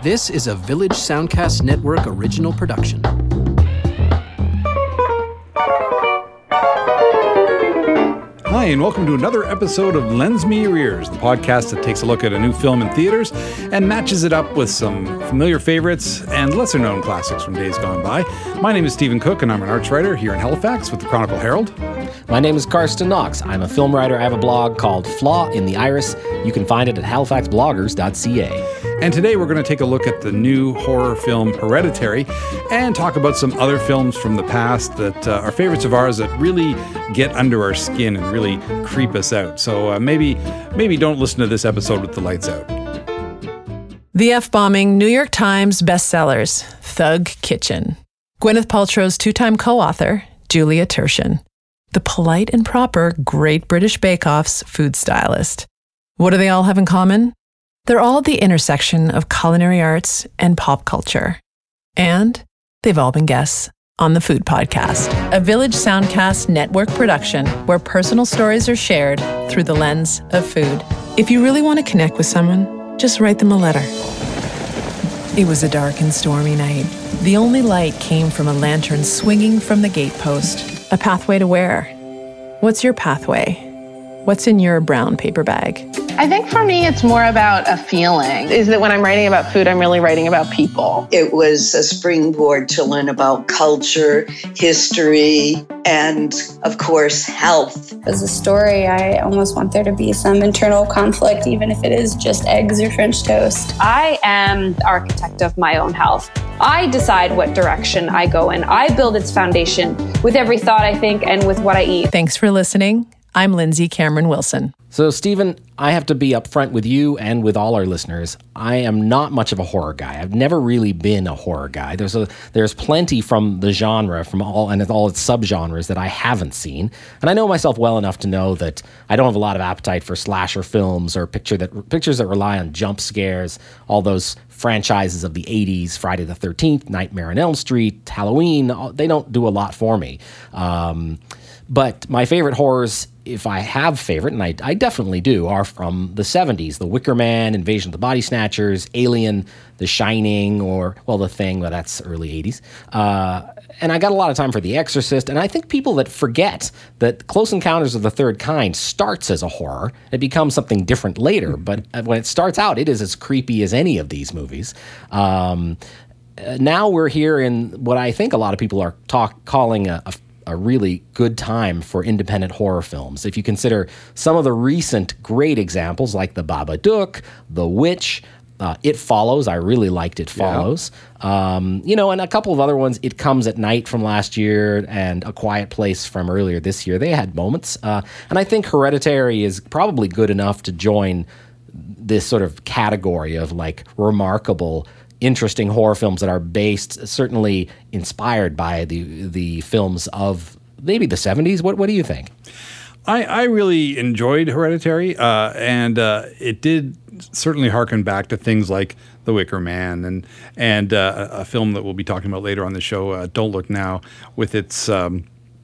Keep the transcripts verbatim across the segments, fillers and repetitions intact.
This is a Village Soundcast Network original production. Hi, and welcome to another episode of Lends Me Your Ears, the podcast that takes a look at a new film in theaters and matches it up with some familiar favorites and lesser-known classics from days gone by. My name is Stephen Cook, and I'm an arts writer here in Halifax with the Chronicle Herald. My name is Karsten Knox. I'm a film writer. I have a blog called Flaw in the Iris. You can find it at halifax bloggers dot c a. And today we're going to take a look at the new horror film Hereditary and talk about some other films from the past that uh, are favorites of ours that really get under our skin and really creep us out. So uh, maybe maybe don't listen to this episode with the lights out. The F-bombing New York Times bestsellers, Thug Kitchen. Gwyneth Paltrow's two-time co-author, Julia Turshen. The polite and proper Great British Bake Off's food stylist. What do they all have in common? They're all at the intersection of culinary arts and pop culture. And they've all been guests on the Food Podcast, a Village Soundcast Network production where personal stories are shared through the lens of food. If you really want to connect with someone, just write them a letter. It was a dark and stormy night. The only light came from a lantern swinging from the gatepost. A pathway to where? What's your pathway? What's in your brown paper bag? I think for me, it's more about a feeling. Is that when I'm writing about food, I'm really writing about people. It was a springboard to learn about culture, history, and, of course, health. As a story, I almost want there to be some internal conflict, even if it is just eggs or French toast. I am the architect of my own health. I decide what direction I go in. I build its foundation with every thought I think and with what I eat. Thanks for listening. I'm Lindsay Cameron Wilson. So, Stephen, I have to be upfront with you and with all our listeners. I am not much of a horror guy. I've never really been a horror guy. There's a there's plenty from the genre, from all and all its subgenres that I haven't seen. And I know myself well enough to know that I don't have a lot of appetite for slasher films or picture that pictures that rely on jump scares, all those franchises of the eighties, Friday the thirteenth, Nightmare on Elm Street, Halloween. They don't do a lot for me. Um, but my favorite horrors, if I have favorite, and I, I definitely do, are from the seventies. The Wicker Man, Invasion of the Body Snatchers, Alien, The Shining, or, well, The Thing, but that's early eighties. Uh, and I got a lot of time for The Exorcist, and I think people that forget that Close Encounters of the Third Kind starts as a horror. It becomes something different later, but when it starts out, it is as creepy as any of these movies. Um, now we're here in what I think a lot of people are talk, calling a, a a really good time for independent horror films. If you consider some of the recent great examples like The Babadook, The Witch, uh, It Follows. I really liked It Follows. Yeah. Um, you know, and a couple of other ones, It Comes at Night from last year and A Quiet Place from earlier this year. They had moments. Uh, and I think Hereditary is probably good enough to join this sort of category of like remarkable interesting horror films that are based, certainly inspired by the the films of maybe the seventies. What what do you think? I, I really enjoyed Hereditary, uh, and uh, it did certainly harken back to things like The Wicker Man and and uh, a film that we'll be talking about later on the show, uh, Don't Look Now, with its um,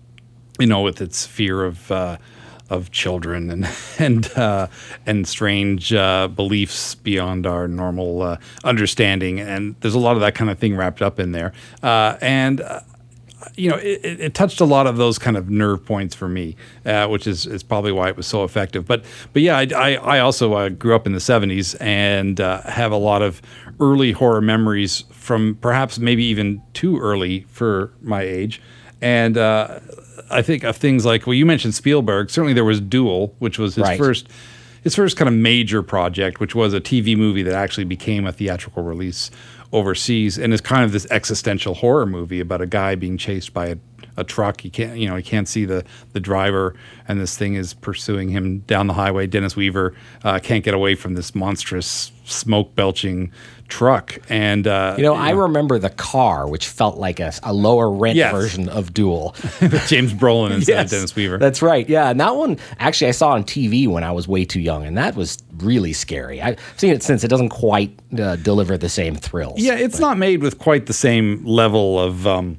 you know with its fear of. Uh, of children and and uh, and strange uh, beliefs beyond our normal uh, understanding, and there's a lot of that kind of thing wrapped up in there. Uh, and uh, you know, it, it touched a lot of those kind of nerve points for me, uh, which is, is probably why it was so effective. But but yeah, I I, I also uh, grew up in the seventies and uh, have a lot of early horror memories from perhaps maybe even too early for my age, and. Uh, I think of things like, well, you mentioned Spielberg. Certainly there was Duel, which was his right. first his first kind of major project, which was a T V movie that actually became a theatrical release overseas and is kind of this existential horror movie about a guy being chased by a, a truck. He can't, you know, he can't see the, the driver, and this thing is pursuing him down the highway. Dennis Weaver uh, can't get away from this monstrous smoke belching truck. And uh, you know, I know, remember The Car, which felt like a, a lower rent yes. version of Duel. With James Brolin instead yes, of Dennis Weaver. That's right. Yeah, and that one actually I saw on T V when I was way too young, and that was really scary. I've seen it since. It doesn't quite uh, deliver the same thrills. Yeah, it's but. not made with quite the same level of um,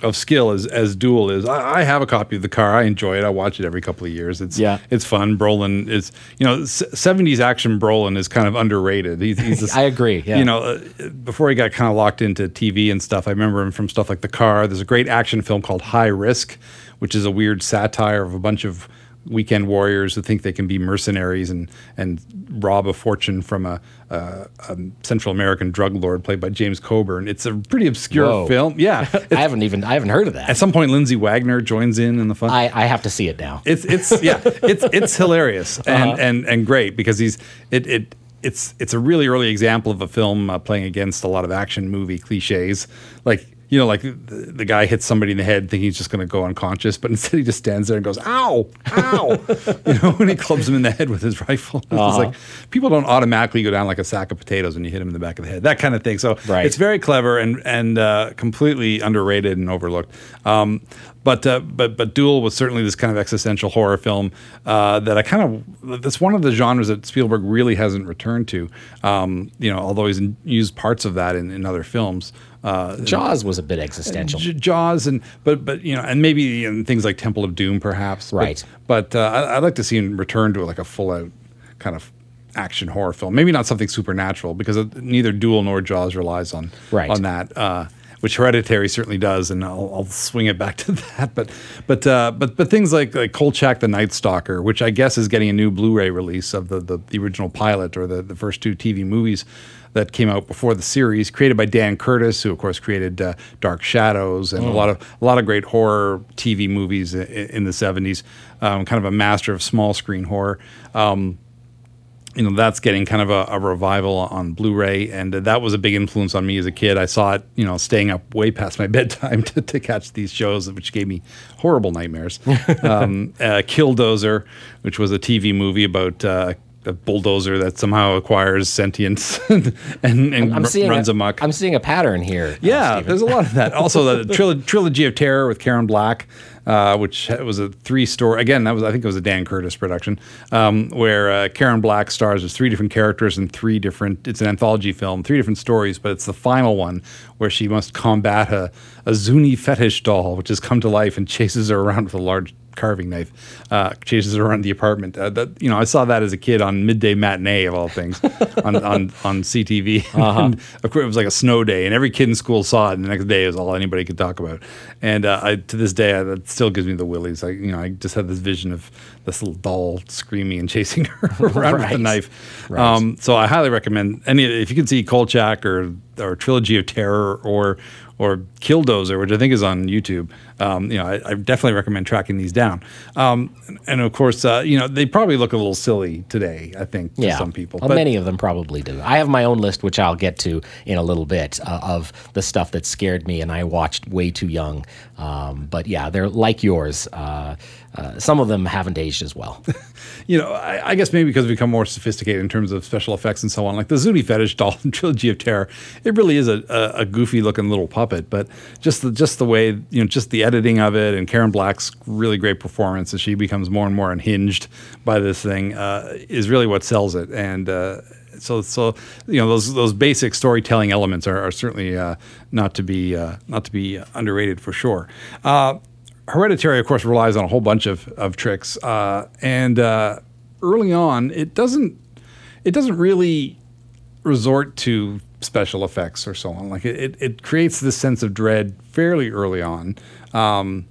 of skill as as Duel is. I, I have a copy of The Car. I enjoy it. I watch it every couple of years. It's Yeah. it's fun. Brolin is, you know, seventies action Brolin is kind of underrated. He's, he's this, I agree. Yeah. You know, uh, before he got kind of locked into T V and stuff, I remember him from stuff like The Car. There's a great action film called High Risk, which is a weird satire of a bunch of weekend warriors who think they can be mercenaries and and rob a fortune from a, a, a Central American drug lord played by James Coburn. It's a pretty obscure Whoa. film. Yeah, I haven't even I haven't heard of that. at some point, Lindsay Wagner joins in in the fun. I, I have to see it now. It's it's yeah, it's it's hilarious and, Uh-huh. and and great because he's it it it's it's a really early example of a film uh, playing against a lot of action movie cliches, like. You know, like the, the guy hits somebody in the head thinking he's just going to go unconscious, but instead he just stands there and goes, ow, ow. You know, when he clubs him in the head with his rifle. It's Uh-huh. like people don't automatically go down like a sack of potatoes when you hit him in the back of the head, that kind of thing. So Right. it's very clever and, and uh, completely underrated and overlooked. Um, but, uh, but, but Duel was certainly this kind of existential horror film uh, that I kind of, that's one of the genres that Spielberg really hasn't returned to, um, you know, although he's in, used parts of that in, in other films. Uh, Jaws was a bit existential. J- Jaws and but but you know and maybe you know, things like Temple of Doom perhaps. But- Right. But, uh, I, I'd like to see him return to like a full out kind of action horror film. Maybe not something supernatural because it, neither Duel nor Jaws relies on Right. on that. Uh, which Hereditary certainly does, and I'll, I'll swing it back to that. But but uh, but but things like like Kolchak the Night Stalker, which I guess is getting a new Blu-ray release of the the, the original pilot or the, the first two T V movies that came out before the series, created by Dan Curtis, who of course created uh, Dark Shadows and a lot of a lot of great horror T V movies in, in the seventies. Um, kind of a master of small screen horror. Um, you know, that's getting kind of a, a revival on Blu-ray, and uh, that was a big influence on me as a kid. I saw it, you know, staying up way past my bedtime to, to catch these shows, which gave me horrible nightmares. um, uh, Killdozer, which was a T V movie about uh, a bulldozer that somehow acquires sentience and, and, and I'm r- seeing runs a, amok. I'm seeing a pattern here. uh, Yeah, Stephen. there's a lot of that. Also, the trilo- trilogy of terror with Karen Black, uh, which was a three-story. Again, that was I think it was a Dan Curtis production, um, where uh, Karen Black stars as three different characters in three different. It's an anthology film, three different stories, but it's the final one where she must combat a, a Zuni fetish doll, which has come to life and chases her around with a large carving knife, uh, chases her around the apartment. Uh, that you know, I saw that as a kid on Midday Matinee of all things, on, on on C T V. Uh-huh. And of course, it was like a snow day, and every kid in school saw it. And the next day, it was all anybody could talk about. And uh, I, to this day, I, that still gives me the willies. I, you know, I just had this vision of this little doll screaming and chasing her around with Right. the knife. Right. Um, so I highly recommend any if you can see Kolchak or or Trilogy of Terror or or Killdozer, which I think is on YouTube. Um, you know, I, I definitely recommend tracking these down. Um, and, and of course, uh, you know, they probably look a little silly today, I think, to Yeah, some people. Well, many of them probably do. I have my own list, which I'll get to in a little bit, uh, of the stuff that scared me and I watched way too young. Um, but yeah, they're like yours. Uh, uh, some of them haven't aged as well. you know, I, I guess maybe because we've become more sophisticated in terms of special effects and so on. Like the Zuni Fetish doll in Trilogy of Terror, it really is a, a, a goofy looking little puppet, but just the just the way, you know, just the editing of it and Karen Black's really great performance as she becomes more and more unhinged by this thing uh, is really what sells it. And uh, so, so you know, those those basic storytelling elements are, are certainly uh, not to be uh, not to be underrated for sure. Uh, Hereditary, of course, relies on a whole bunch of of tricks, uh, and uh, early on, it doesn't it doesn't really resort to special effects or so on. Like it, it, it creates this sense of dread fairly early on, um,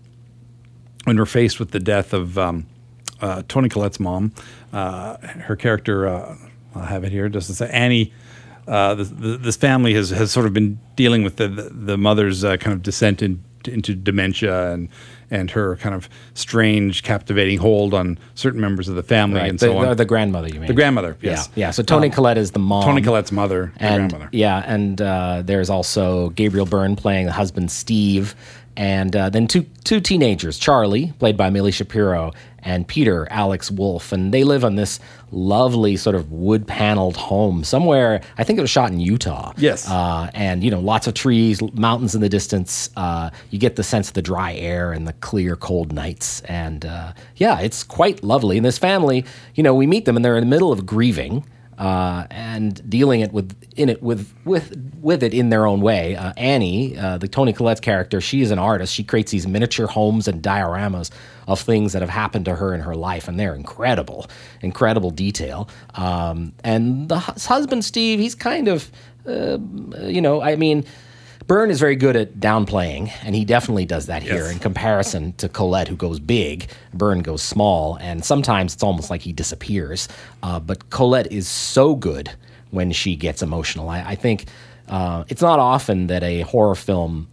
when we're faced with the death of um, uh, Toni Collette's mom. Uh, her character, uh, I'll have it here, just to say Annie. Uh, this, this family has, has sort of been dealing with the the, the mother's uh, kind of descent in, into dementia and and her kind of strange, captivating hold on certain members of the family Right. and the, so on. or the grandmother, you mean? The grandmother, yes. Yeah, yeah. So Toni Um, Collette is the mom. Toni Collette's mother, the and grandmother. yeah, and uh, there's also Gabriel Byrne playing the husband Steve, and uh, then two two teenagers, Charlie, played by Millie Shapiro, and Peter, Alex Wolff, and they live on this lovely sort of wood-paneled home somewhere. I think it was shot in Utah. Yes. uh, and you know, lots of trees, mountains in the distance. Uh, you get the sense of the dry air and the clear, cold nights, and uh, yeah, it's quite lovely. And this family, you know, we meet them, and they're in the middle of grieving. uh, and dealing it with in it with with with it in their own way. Uh, Annie, uh, the Toni Collette's character, she is an artist. She creates these miniature homes and dioramas of things that have happened to her in her life, and they're incredible, incredible detail. Um, and the hu- husband, Steve, he's kind of, uh, you know, I mean, Byrne is very good at downplaying, and he definitely does that here. Yes. In comparison to Colette, who goes big, Byrne goes small, and sometimes it's almost like he disappears. Uh, but Colette is so good when she gets emotional. I, I think uh, it's not often that a horror film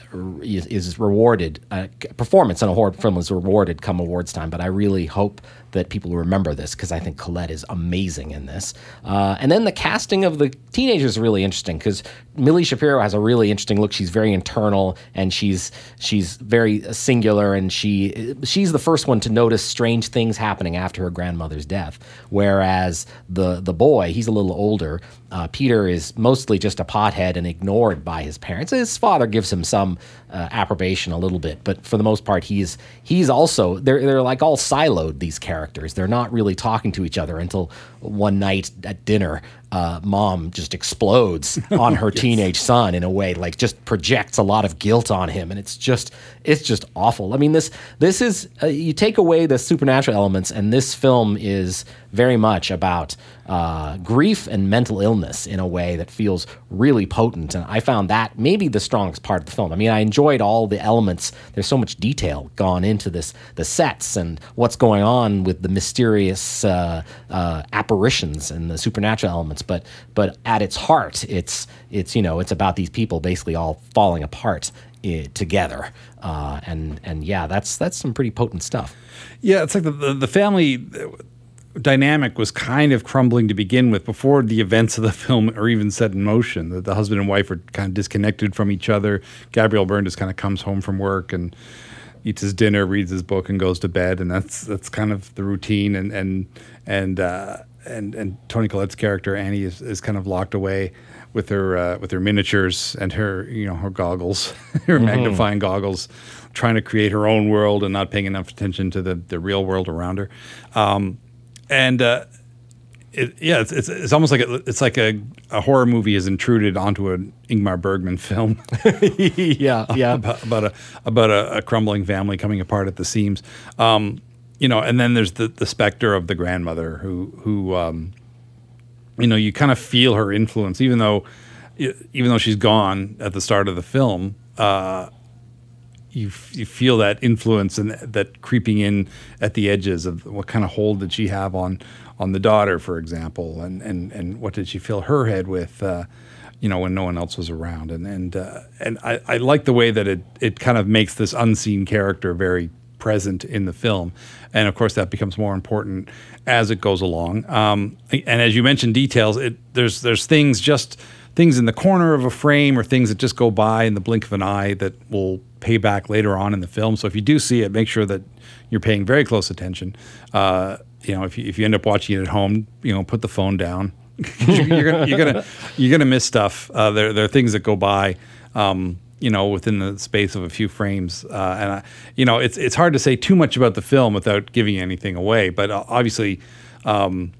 is, is rewarded, uh, performance in a horror film is rewarded come awards time, but I really hope that people remember this because I think Colette is amazing in this. Uh, and then the casting of the teenagers is really interesting because Millie Shapiro has a really interesting look. She's very internal and she's she's very singular, and she she's the first one to notice strange things happening after her grandmother's death. Whereas the the boy, he's a little older. Uh, Peter is mostly just a pothead and ignored by his parents. His father gives him some uh, approbation a little bit, but for the most part, he's he's also they're they're like all siloed, these characters. They're not really talking to each other until one night at dinner, uh, mom just explodes on her yes. teenage son in a way, like just projects a lot of guilt on him, and it's just it's just awful. I mean, this this is uh, you take away the supernatural elements, and this film is very much about uh, grief and mental illness in a way that feels really potent, and I found that maybe the strongest part of the film. I mean, I enjoyed all the elements. There's so much detail gone into this, the sets and what's going on with the mysterious uh, uh, apparitions and the supernatural elements, but but at its heart, it's it's you know it's about these people basically all falling apart uh, together, uh, and and yeah, that's that's some pretty potent stuff. Yeah, it's like the the, the family dynamic was kind of crumbling to begin with before the events of the film are even set in motion. The, the husband and wife are kind of disconnected from each other. Gabriel Byrne just kind of comes home from work and eats his dinner, reads his book, and goes to bed, and that's that's kind of the routine. And and and uh, and and Toni Collette's character Annie is, is kind of locked away with her uh, with her miniatures and her you know her goggles, her mm-hmm. magnifying goggles, trying to create her own world and not paying enough attention to the the real world around her. Um, and uh, it, yeah, it's, it's it's almost like a, it's like a, a horror movie has intruded onto an Ingmar Bergman film. yeah, yeah, about, about a about a, a crumbling family coming apart at the seams. Um, you know, and then there's the the specter of the grandmother who who um, you know you kind of feel her influence, even though even though she's gone at the start of the film. Uh, You you feel that influence and that creeping in at the edges of what kind of hold did she have on on the daughter, for example, and and, and what did she fill her head with, uh, you know, when no one else was around, and and uh, and I, I like the way that it it kind of makes this unseen character very present in the film, and of course that becomes more important as it goes along. Um, and as you mentioned, details. It there's there's things just. Things in the corner of a frame or things that just go by in the blink of an eye that will pay back later on in the film. So if you do see it, make sure that you're paying very close attention. Uh, you know, if you, if you end up watching it at home, you know, put the phone down. you're gonna you're gonna you're gonna miss stuff. Uh, there there are things that go by, um, you know, within the space of a few frames. Uh, and I, you know, it's it's hard to say too much about the film without giving anything away. But uh, obviously. Um,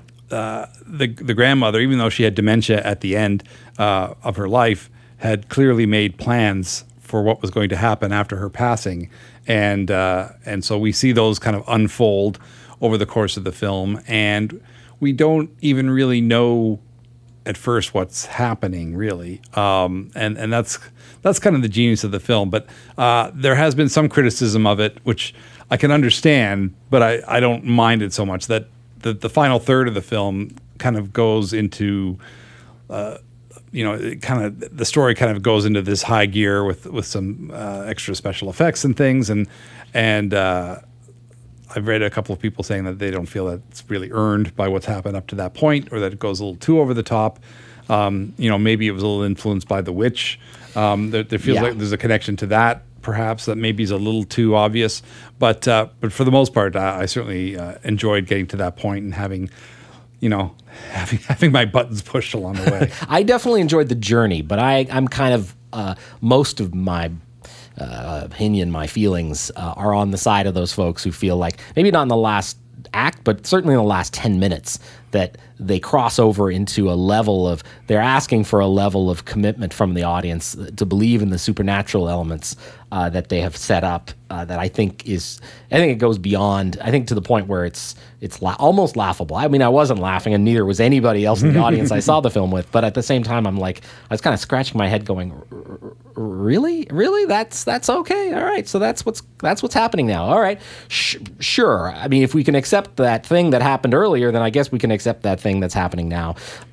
Uh, the the grandmother, even though she had dementia at the end uh, of her life, had clearly made plans for what was going to happen after her passing, and uh, and so we see those kind of unfold over the course of the film, and we don't even really know at first what's happening, really, um, and and that's that's kind of the genius of the film. But uh, there has been some criticism of it, which I can understand, but I, I don't mind it so much that. The, the final third of the film kind of goes into, uh, you know, it kind of the story kind of goes into this high gear with with some uh, extra special effects and things, and and uh, I've read a couple of people saying that they don't feel that it's really earned by what's happened up to that point, or that it goes a little too over the top. Um, you know, maybe it was a little influenced by The Witch. Um, there, there feels yeah. like there's a connection to that. Perhaps that maybe is a little too obvious, but uh, but for the most part, I, I certainly uh, enjoyed getting to that point and having, you know, having having my buttons pushed along the way. I definitely enjoyed the journey, but I I'm kind of uh, most of my uh, opinion, my feelings uh, are on the side of those folks who feel like maybe not in the last act, but certainly in the last ten minutes that they cross over into a level of, they're asking for a level of commitment from the audience to believe in the supernatural elements uh, that they have set up uh, that I think is, I think it goes beyond, I think to the point where it's it's la- almost laughable. I mean, I wasn't laughing, and neither was anybody else in the audience I saw the film with, but at the same time, I'm like, I was kind of scratching my head going, really? Really? That's that's okay. All right, so that's what's that's what's happening now. All right, Sh- sure. I mean, if we can accept that thing that happened earlier, then I guess we can accept that thing that's happening now.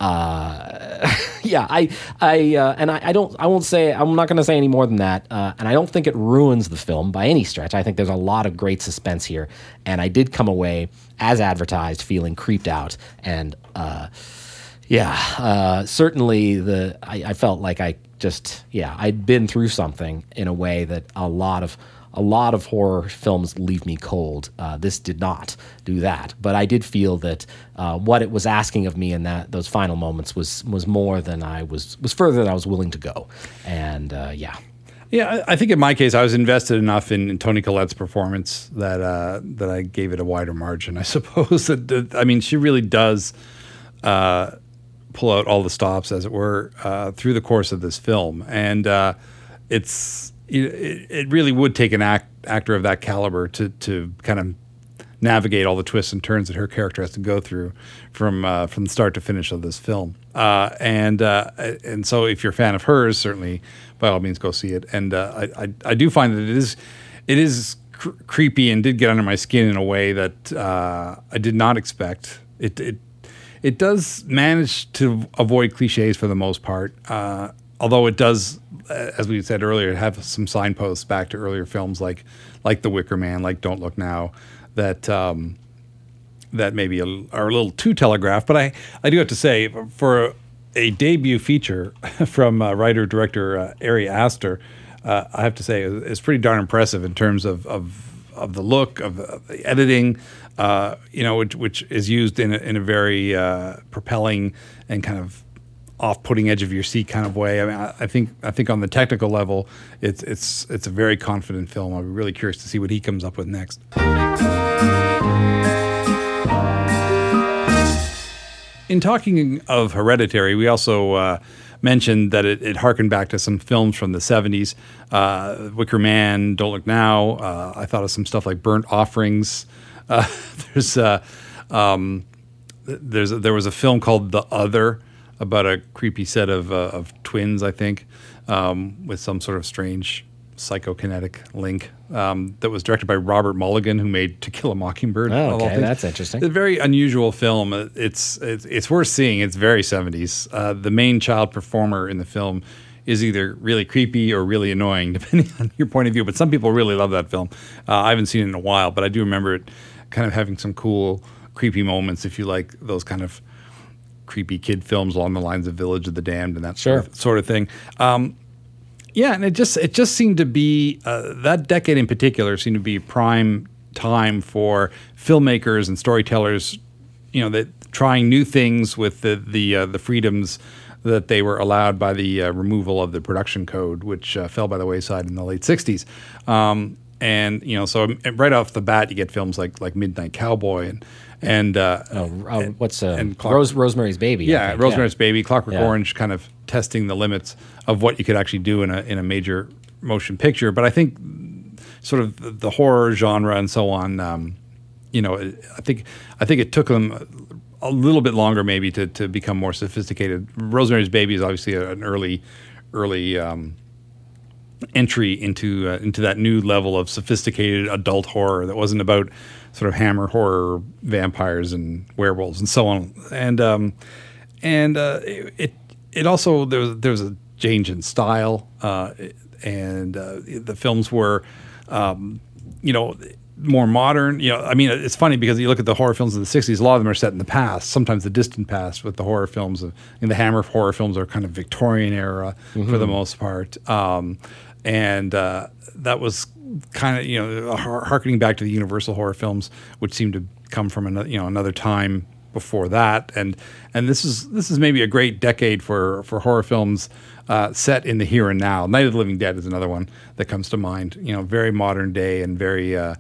Uh, yeah, I, I, uh, and I, I don't, I won't say, I'm not going to say any more than that. Uh, and I don't think it ruins the film by any stretch. I think there's a lot of great suspense here, and I did come away as advertised, feeling creeped out, and uh, yeah, uh, certainly the, I, I felt like I just, yeah, I'd been through something in a way that a lot of. A lot of horror films leave me cold. Uh, this did not do that, but I did feel that uh, what it was asking of me in that those final moments was was more than I was was further than I was willing to go, and uh, yeah, yeah. I think in my case, I was invested enough in, in Toni Collette's performance that uh, that I gave it a wider margin. I suppose that, that I mean, she really does uh, pull out all the stops, as it were, uh, through the course of this film, and uh, it's. It, it really would take an act, actor of that caliber to to kind of navigate all the twists and turns that her character has to go through from uh, from the start to finish of this film. Uh, and uh, and so, if you're a fan of hers, certainly by all means go see it. And uh, I, I I do find that it is it is cr- creepy and did get under my skin in a way that uh, I did not expect. It it it does manage to avoid cliches for the most part. Uh, although it does, as we said earlier, have some signposts back to earlier films like like The Wicker Man, like Don't Look Now, that um, that maybe are a little too telegraphed. But I, I do have to say, for a debut feature from uh, writer-director uh, Ari Aster, uh, I have to say it's pretty darn impressive in terms of of, of the look, of, of the editing, uh, you know, which, which is used in a, in a very uh, propelling and kind of off-putting edge of your seat kind of way. I mean, I, I think I think on the technical level, it's it's it's a very confident film. I'll be really curious to see what he comes up with next. In talking of Hereditary, we also uh, mentioned that it, it harkened back to some films from the seventies. Uh, Wicker Man, Don't Look Now. Uh, I thought of some stuff like Burnt Offerings. Uh, there's uh, um, there's a, there was a film called The Other, about a creepy set of uh, of twins, I think, um, with some sort of strange psychokinetic link, um, that was directed by Robert Mulligan, who made To Kill a Mockingbird. Oh, okay, that's interesting. It's a very unusual film. It's it's, it's worth seeing. It's very seventies. Uh, the main child performer in the film is either really creepy or really annoying, depending on your point of view. But some people really love that film. Uh, I haven't seen it in a while, but I do remember it kind of having some cool, creepy moments, if you like those kind of creepy kid films along the lines of Village of the Damned and that sure. sort, of, sort of thing. Um, yeah, and it just it just seemed to be, uh, that decade in particular seemed to be prime time for filmmakers and storytellers, you know, that trying new things with the the uh, the freedoms that they were allowed by the uh, removal of the production code, which uh, fell by the wayside in the late sixties. Um, and you know, so right off the bat, you get films like like Midnight Cowboy and and uh, oh, uh, and, what's uh, and Clock- Rose, Rosemary's Baby? Yeah, think, Rosemary's yeah. Baby, Clockwork Yeah. Orange, kind of testing the limits of what you could actually do in a in a major motion picture. But I think sort of the, the horror genre and so on, um, you know, I think I think it took them a little bit longer maybe to to become more sophisticated. Rosemary's Baby is obviously an early early um, entry into uh, into that new level of sophisticated adult horror that wasn't about sort of hammer horror, vampires and werewolves and so on. And um, and uh, it it also there was there was a change in style, uh, and uh, the films were, um, you know, more modern. You know, I mean, it's funny because you look at the horror films of the sixties, a lot of them are set in the past, sometimes the distant past, with the horror films of, and the Hammer horror films are kind of Victorian era mm-hmm. for the most part. Um, and uh, that was kind of, you know, harkening back to the Universal horror films, which seemed to come from another, you know, another time before that. And and this is this is maybe a great decade for, for horror films uh, set in the here and now. Night of the Living Dead is another one that comes to mind. You know, very modern day and very uh,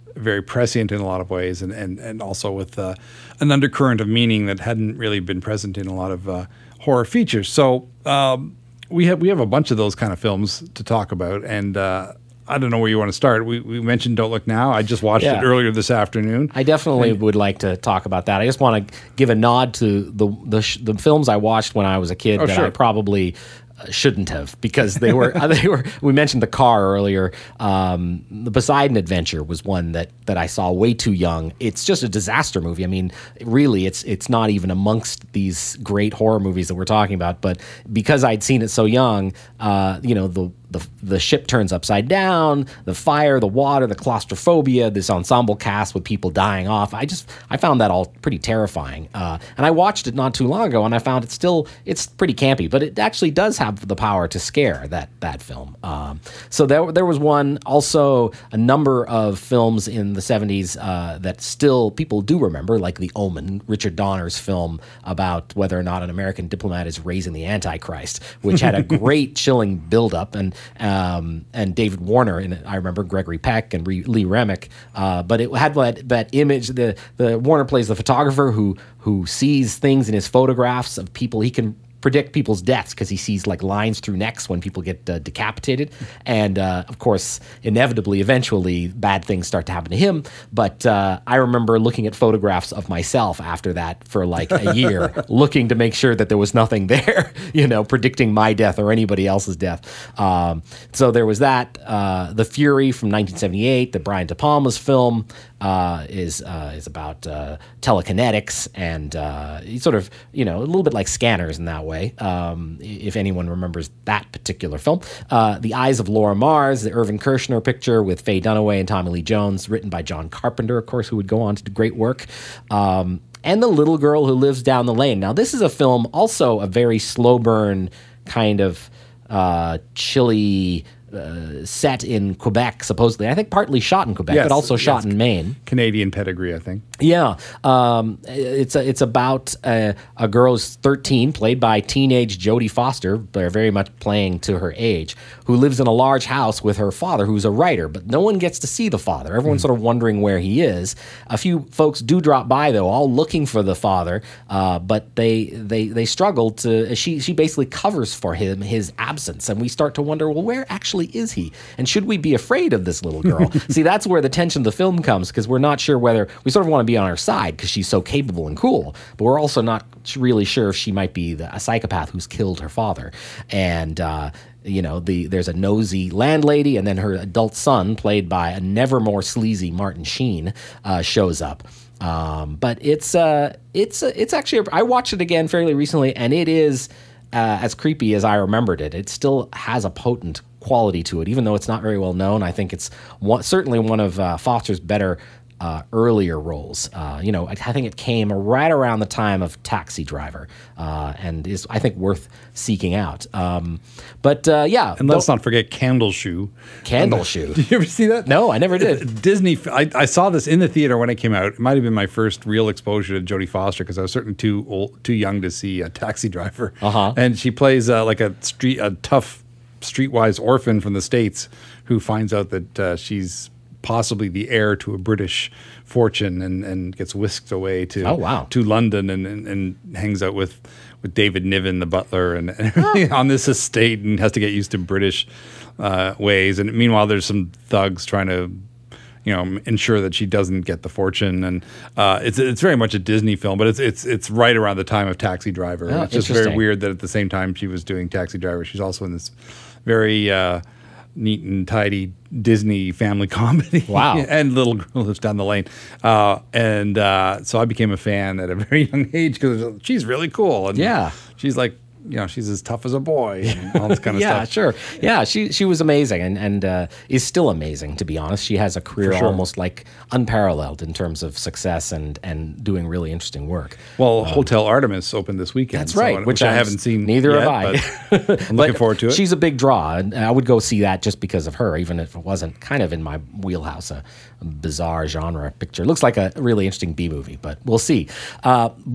very prescient in a lot of ways, and and and also with uh, an undercurrent of meaning that hadn't really been present in a lot of uh, horror features. So um, we have we have a bunch of those kind of films to talk about, and uh, I don't know where you want to start. We we mentioned Don't Look Now. I just watched Yeah. it earlier this afternoon. I definitely And- would like to talk about that. I just want to give a nod to the the, sh- the films I watched when I was a kid Oh, that sure. I probably uh, shouldn't have, because they were they were. We mentioned the car earlier. Um, the Poseidon Adventure was one that that I saw way too young. It's just a disaster movie. I mean, really, it's it's not even amongst these great horror movies that we're talking about. But because I'd seen it so young, uh, you know, the The, the ship turns upside down, the fire, the water, the claustrophobia, this ensemble cast with people dying off. I just, I found that all pretty terrifying. Uh, and I watched it not too long ago, and I found it still, it's pretty campy, but it actually does have the power to scare, that that film. Um, so there, there was one, also a number of films in the seventies uh, that still people do remember, like The Omen, Richard Donner's film about whether or not an American diplomat is raising the Antichrist, which had a great chilling buildup, and um, and David Warner in it. I remember Gregory Peck and Re- Lee Remick, uh, but it had that, that image. The the Warner plays the photographer who who sees things in his photographs of people. He can predict people's deaths because he sees like lines through necks when people get uh, decapitated, and uh, of course, inevitably, eventually, bad things start to happen to him. But uh, I remember looking at photographs of myself after that for like a year, looking to make sure that there was nothing there, you know, predicting my death or anybody else's death. Um, so there was that. Uh, The Fury from nineteen seventy-eight, the Brian De Palma's film, uh, is uh, is about uh, telekinetics, and uh, it's sort of, you know, a little bit like Scanners in that way, um, if anyone remembers that particular film. Uh, The Eyes of Laura Mars, the Irvin Kershner picture with Faye Dunaway and Tommy Lee Jones, written by John Carpenter, of course, who would go on to do great work. Um, and The Little Girl Who Lives Down the Lane. Now, this is a film, also a very slow burn, kind of uh, chilly, Uh, set in Quebec, supposedly. I think partly shot in Quebec, Yes, but also shot yes. in Maine. Canadian pedigree, I think. Yeah, um, it's a, it's about a, a girl who's thirteen, played by teenage Jodie Foster. They're very much playing to her age, who lives in a large house with her father, who's a writer, but no one gets to see the father. Everyone's sort of wondering where he is. A few folks do drop by, though, all looking for the father, uh, but they they they struggle to. She she basically covers for him his absence, and we start to wonder, well, where actually is he? And should we be afraid of this little girl? See, that's where the tension of the film comes, because we're not sure whether we sort of want to be on her side because she's so capable and cool, but we're also not really sure if she might be the, a psychopath who's killed her father. And uh, you know, the there's a nosy landlady, and then her adult son, played by a never more sleazy Martin Sheen, uh, shows up. Um, but it's uh, it's uh, it's actually I watched it again fairly recently, and it is uh, as creepy as I remembered it. It still has a potent quality to it, even though it's not very well known. I think it's one, certainly one of uh, Foster's better uh, earlier roles. Uh, you know, I, I think it came right around the time of Taxi Driver, uh, and is, I think, worth seeking out. Um, but uh, yeah, And let's not forget Candle Shoe. Candle Shoe. Did you ever see that? No, I never did. Disney. I, I saw this in the theater when it came out. It might have been my first real exposure to Jodie Foster because I was certainly too old, too young to see a Taxi Driver. Uh-huh. And she plays uh, like a street, a tough, streetwise orphan from the States who finds out that uh, she's possibly the heir to a British fortune, and, and gets whisked away to Oh, wow. to London, and, and, and hangs out with, with David Niven, the butler, and, and everything on this estate, and has to get used to British uh, ways. And meanwhile, there's some thugs trying to, you know, ensure that she doesn't get the fortune. And uh, it's it's very much a Disney film, but it's it's it's right around the time of Taxi Driver. Oh, And it's just very interesting. weird that at the same time she was doing Taxi Driver, she's also in this very uh, neat and tidy Disney family comedy. Wow. And Little Girl Lives Down the Lane. Uh, and uh, so I became a fan at a very young age because she's really cool. And Yeah. she's like, you know, she's as tough as a boy and all this kind of Yeah, stuff. sure. Yeah, she she was amazing, and and uh, is still amazing, to be honest. She has a career sure. almost like unparalleled in terms of success and and doing really interesting work. Well, Hotel Artemis opened this weekend. That's so- right, which, which I I'm- haven't seen. neither yet, have I. but I'm looking But forward to it. She's a big draw, and I would go see that just because of her, even if it wasn't kind of in my wheelhouse, a, a bizarre genre picture. Looks like a really interesting B movie, but we'll see. Uh, but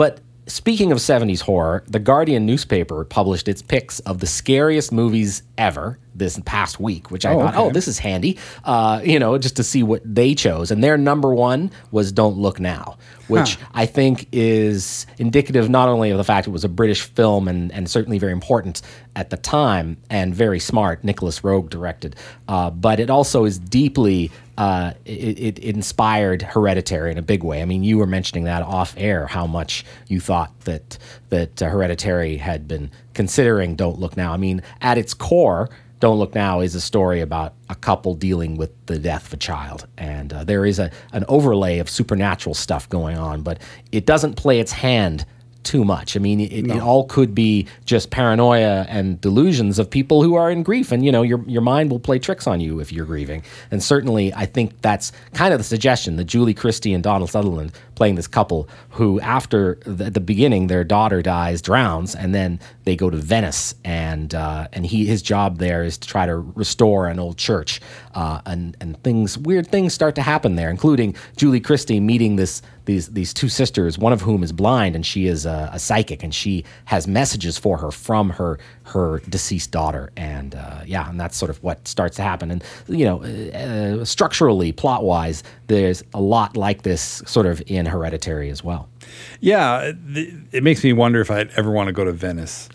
speaking of seventies horror, the Guardian newspaper published its picks of the scariest movies ever this past week, which I Oh, thought, okay. oh, this is handy, uh, you know, just to see what they chose. And their number one was Don't Look Now, which Huh. I think is indicative not only of the fact it was a British film and, and certainly very important at the time and very smart, Nicholas Roeg directed, uh, but it also is deeply, uh, it, it inspired Hereditary in a big way. I mean, you were mentioning that off air, how much you thought that, that uh, Hereditary had been considering Don't Look Now. I mean, at its core, Don't Look Now is a story about a couple dealing with the death of a child. And uh, there is a an overlay of supernatural stuff going on, but it doesn't play its hand too much. I mean, it, it all could be just paranoia and delusions of people who are in grief. And, you know, your your mind will play tricks on you if you're grieving. And certainly, I think that's kind of the suggestion that Julie Christie and Donald Sutherland playing this couple who, after the, the beginning, their daughter dies, drowns, and then they go to Venice. And uh, and he his job there is to try to restore an old church. Uh, and, and things, weird things start to happen there, including Julie Christie meeting this these these two sisters, one of whom is blind, and she is a, a psychic, and she has messages for her from her her deceased daughter, and uh, yeah, and that's sort of what starts to happen. And you know, uh, structurally, plot wise, there's a lot like this sort of in Hereditary as well. Yeah, it, it makes me wonder if I'd ever want to go to Venice.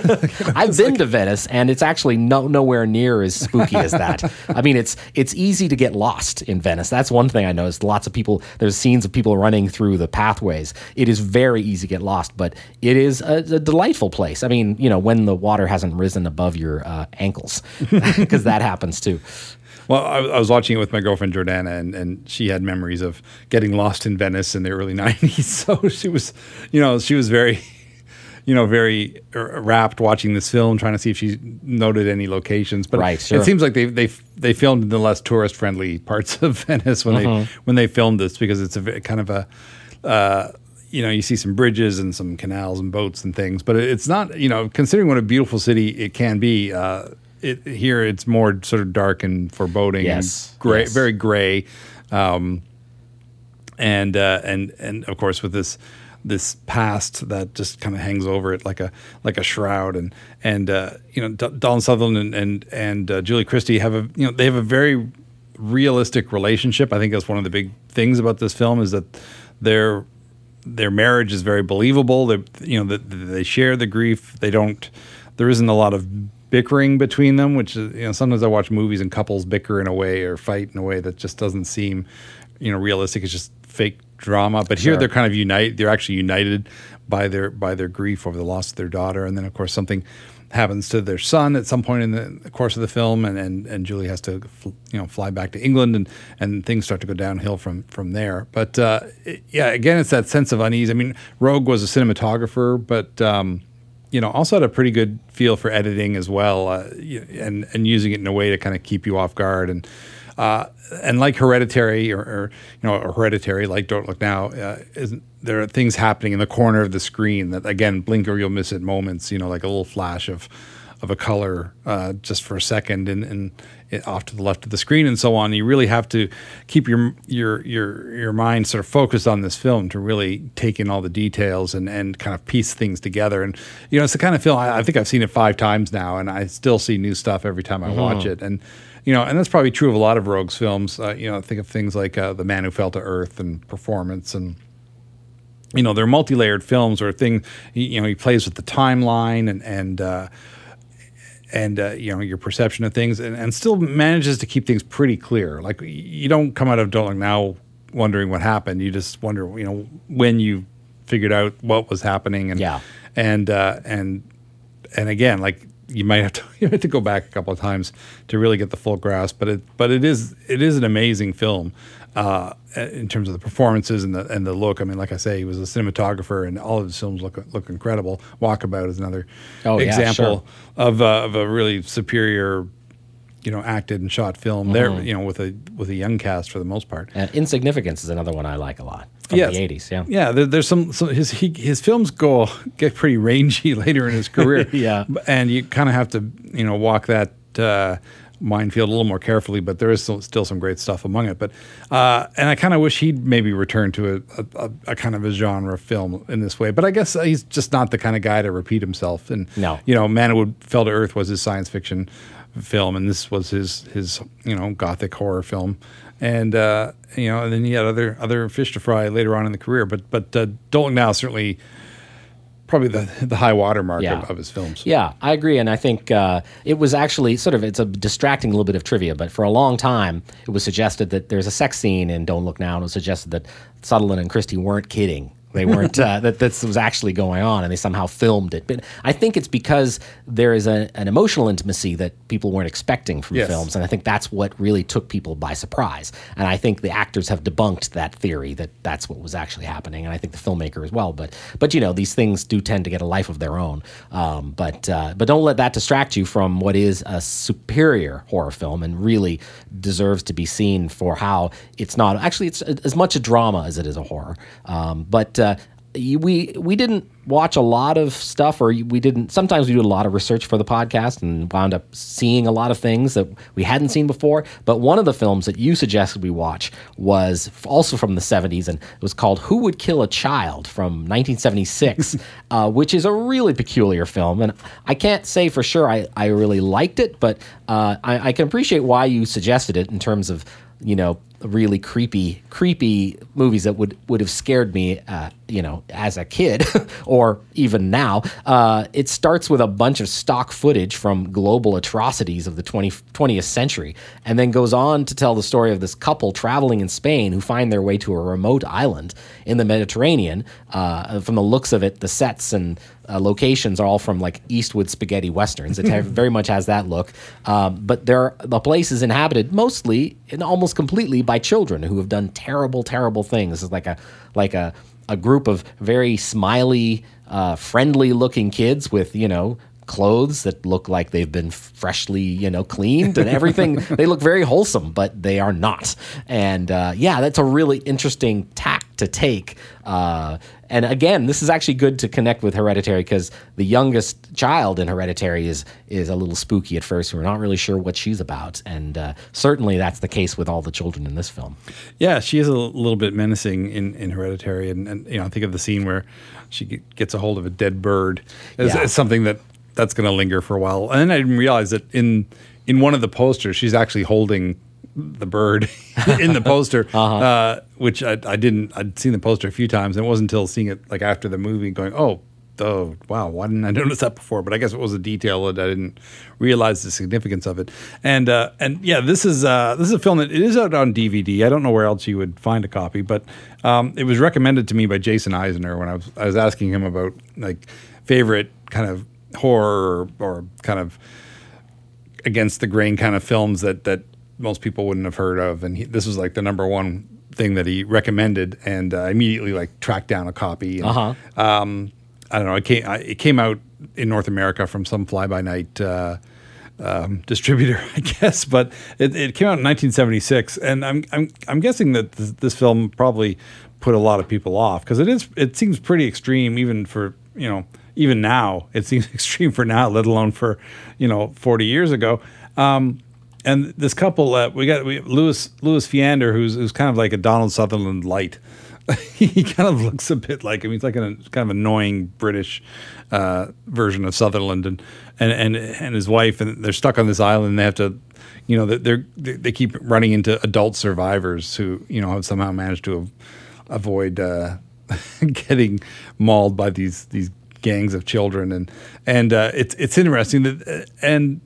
I've been to Venice, and it's actually no nowhere near as spooky as that. I mean, it's it's easy to get lost in Venice. That's one thing I noticed. Lots of people, there's scenes of people running through the pathways. It is very easy to get lost, but it is a, a delightful place. I mean, you know, when the water hasn't risen above your uh, ankles, because that happens too. Well, I, I was watching it with my girlfriend Jordana, and, and she had memories of getting lost in Venice in the early nineties. So she was, you know, she was very, you know, very rapt watching this film, trying to see if she noted any locations. But Right, it, sure. it seems like they they they filmed in the less tourist friendly parts of Venice when Mm-hmm. they when they filmed this, because it's a ve- kind of a. Uh, you know, you see some bridges and some canals and boats and things, but it- it's not, you know, considering what a beautiful city it can be, uh, it, here it's more sort of dark and foreboding Yes, and gray, yes. very gray. Um, and, uh, and, and of course with this, this past that just kind of hangs over it like a, like a shroud. And, and, uh, you know, D- Donald Sutherland and, and, and uh, Julie Christie have a, you know, they have a very realistic relationship. I think that's one of the big things about this film is that they're, their marriage is very believable. They, you know, that they share the grief. They don't. There isn't a lot of bickering between them, which is, you know, sometimes I watch movies and couples bicker in a way or fight in a way that just doesn't seem, you know, realistic. It's just fake drama. But here Sure. they're kind of unite. They're actually united by their by their grief over the loss of their daughter, and then of course something happens to their son at some point in the course of the film, and, and, and Julie has to, you know, fly back to England, and, and things start to go downhill from from there. But uh, it, yeah, again, it's that sense of unease. I mean, Rogue was a cinematographer, but um, you know, also had a pretty good feel for editing as well, uh, y- and and using it in a way to kind of keep you off guard. And uh, and like Hereditary, or, or you know, or Hereditary, like Don't Look Now, uh, is there are things happening in the corner of the screen that, again, blink or you'll miss it moments. You know, like a little flash of of a color uh, just for a second, and, and it, off to the left of the screen, and so on. You really have to keep your your your your mind sort of focused on this film to really take in all the details and, and kind of piece things together. And you know, it's the kind of film I, I think I've seen it five times now, and I still see new stuff every time I watch it. And you know, and that's probably true of a lot of Rogue's films. Uh, you know, think of things like uh, The Man Who Fell to Earth and Performance, and you know, they're multi-layered films or thing. You know, he plays with the timeline and and uh, and uh, you know, your perception of things, and, and still manages to keep things pretty clear. Like, you don't come out of Don't Look Now wondering what happened. You just wonder, you know, when you figured out what was happening, and Yeah. and uh, and and again, like, you might have to you have to go back a couple of times to really get the full grasp. But it but it is it is an amazing film uh, in terms of the performances and the and the look. I mean, like I say, he was a cinematographer, and all of his films look look incredible. Walkabout is another Oh, yeah, example sure. of uh, of a really superior, you know, acted and shot film. There, you know, with a with a young cast for the most part. And Insignificance is another one I like a lot from Yes. the eighties. Yeah. Yeah, there, there's some, some his he, his films go get pretty rangy later in his career. Yeah. and you kind of have to, you know, walk that uh, minefield a little more carefully, but there is still, still some great stuff among it. But uh, and I kind of wish he'd maybe return to a, a, a kind of a genre film in this way. But I guess he's just not the kind of guy to repeat himself. And No. you know, Man Who Fell to Earth was his science fiction film, and this was his his you know gothic horror film. And uh, you know, and then he had other other fish to fry later on in the career. But but uh, Don't Look Now certainly. Probably the the high watermark Yeah. of, of his films. Yeah, I agree, and I think uh, it was actually sort of it's a distracting little bit of trivia, but for a long time it was suggested that there's a sex scene in Don't Look Now, and it was suggested that Sutherland and Christie weren't kidding. They weren't uh, that this was actually going on, and they somehow filmed it. But I think it's because there is a, an emotional intimacy that people weren't expecting from Yes. films, and I think that's what really took people by surprise. And I think the actors have debunked that theory that that's what was actually happening, and I think the filmmaker as well. But but you know, these things do tend to get a life of their own. Um, but uh, but don't let that distract you from what is a superior horror film, and really deserves to be seen for how it's not actually it's as much a drama as it is a horror. Um, but uh, we we didn't watch a lot of stuff, or we didn't. Sometimes we do a lot of research for the podcast and wound up seeing a lot of things that we hadn't seen before. But one of the films that you suggested we watch was also from the seventies, and it was called Who Would Kill a Child from nineteen seventy-six, uh, which is a really peculiar film. And I can't say for sure I, I really liked it, but uh, I, I can appreciate why you suggested it in terms of, you know, really creepy, creepy movies that would, would have scared me, uh, you know, as a kid or even now. Uh, it starts with a bunch of stock footage from global atrocities of the twentieth century, and then goes on to tell the story of this couple traveling in Spain who find their way to a remote island in the Mediterranean. Uh, from the looks of it, the sets and Uh, locations are all from like Eastwood spaghetti westerns. It have, very much has that look. Um, but there, the place is inhabited mostly and almost completely by children who have done terrible, terrible things. This is like a like a a group of very smiley, uh, friendly-looking kids with, you know, clothes that look like they've been freshly, you know, cleaned and everything. They look very wholesome, but they are not. And uh, yeah, that's a really interesting tack to take. Uh, and again, this is actually good to connect with Hereditary, because the youngest child in Hereditary is is a little spooky at first. We're not really sure what she's about. And uh, certainly that's the case with all the children in this film. Yeah, she is a little bit menacing in, in Hereditary. And, and, you know, I think of the scene where she gets a hold of a dead bird as, Yeah. as something that that's going to linger for a while. And then I didn't realize that in in one of the posters, she's actually holding the bird in the poster, uh-huh. uh, which I, I didn't. I'd seen the poster a few times, and it wasn't until seeing it like after the movie, going, "Oh, oh, wow, why didn't I notice that before?" But I guess it was a detail that I didn't realize the significance of it. And uh, and yeah, this is uh, this is a film that it is out on D V D. I don't know where else you would find a copy, but um, it was recommended to me by Jason Eisner when I was I was asking him about like favorite kind of horror or, or kind of against the grain kind of films that that most people wouldn't have heard of, and he, this was like the number one thing that he recommended, and uh, immediately like tracked down a copy. And, uh-huh. um, I don't know. It came I, it came out in North America from some fly by night uh, um, distributor, I guess, but it, it came out in nineteen seventy-six, and I'm I'm I'm guessing that this, this film probably put a lot of people off, because it is it seems pretty extreme even for, you know, even now. It seems extreme for now, let alone for, you know, forty years ago. Um, and this couple, uh, we got we, Louis Louis Fiander, who's who's kind of like a Donald Sutherland light. He kind of looks a bit like him. He's like a kind of annoying British uh, version of Sutherland, and, and and and his wife, and they're stuck on this island. And they have to, you know, they're they keep running into adult survivors who, you know, have somehow managed to avoid uh, getting mauled by these these gangs of children, and and uh, it's it's interesting that and.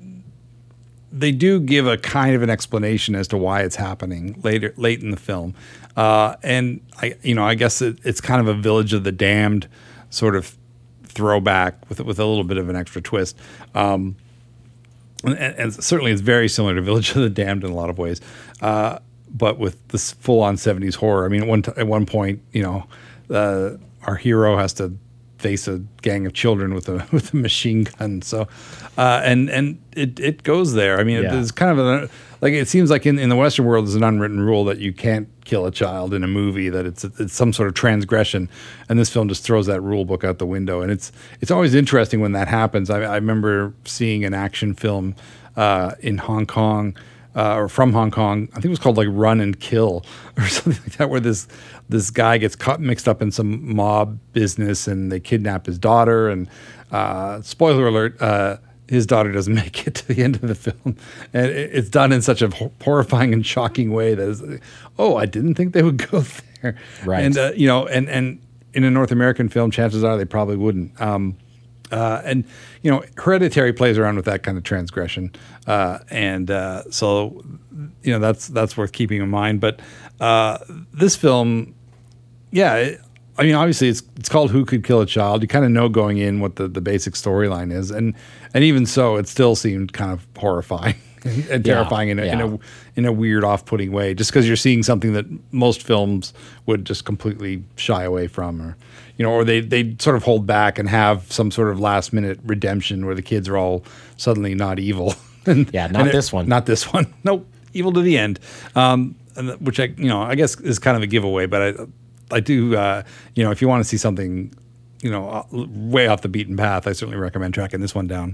They do give a kind of an explanation as to why it's happening later, late in the film, uh, and I, you know, I guess it, it's kind of a Village of the Damned sort of throwback with with a little bit of an extra twist, um, and, and certainly it's very similar to Village of the Damned in a lot of ways, uh, but with this full-on seventies horror. I mean, at one t- at one point, you know, uh, our hero has to face a gang of children with a with a machine gun. So, uh, and and it, it goes there. I mean, Yeah. it's kind of a, like it seems like in, in the Western world, there's an unwritten rule that you can't kill a child in a movie. That it's it's some sort of transgression, and this film just throws that rule book out the window. And it's it's always interesting when that happens. I, I remember seeing an action film uh, in Hong Kong. Uh, or from Hong Kong, I think it was called like Run and Kill or something like that, where this this guy gets caught mixed up in some mob business and they kidnap his daughter. And uh, spoiler alert, uh, his daughter doesn't make it to the end of the film, and it, it's done in such a horrifying and shocking way that is, oh, I didn't think they would go there. Right. And uh, you know, and and in a North American film, chances are they probably wouldn't. Um, Uh, and, you know, Hereditary plays around with that kind of transgression. Uh, and uh, so, you know, that's that's worth keeping in mind. But uh, this film, yeah, it, I mean, obviously it's it's called Who Could Kill a Child? You kind of know going in what the, the basic storyline is. And and even so, it still seemed kind of horrifying and, and Yeah, terrifying in a, in yeah. a in a weird, off-putting way, just because you're seeing something that most films would just completely shy away from, or you know, or they they sort of hold back and have some sort of last-minute redemption where the kids are all suddenly not evil. and, Yeah, not and it- this one. Not this one. Nope, evil to the end. Um, and th- which I, you know, I guess is kind of a giveaway, but I, I do, uh, you know, if you want to see something, you know, uh, way off the beaten path, I certainly recommend tracking this one down.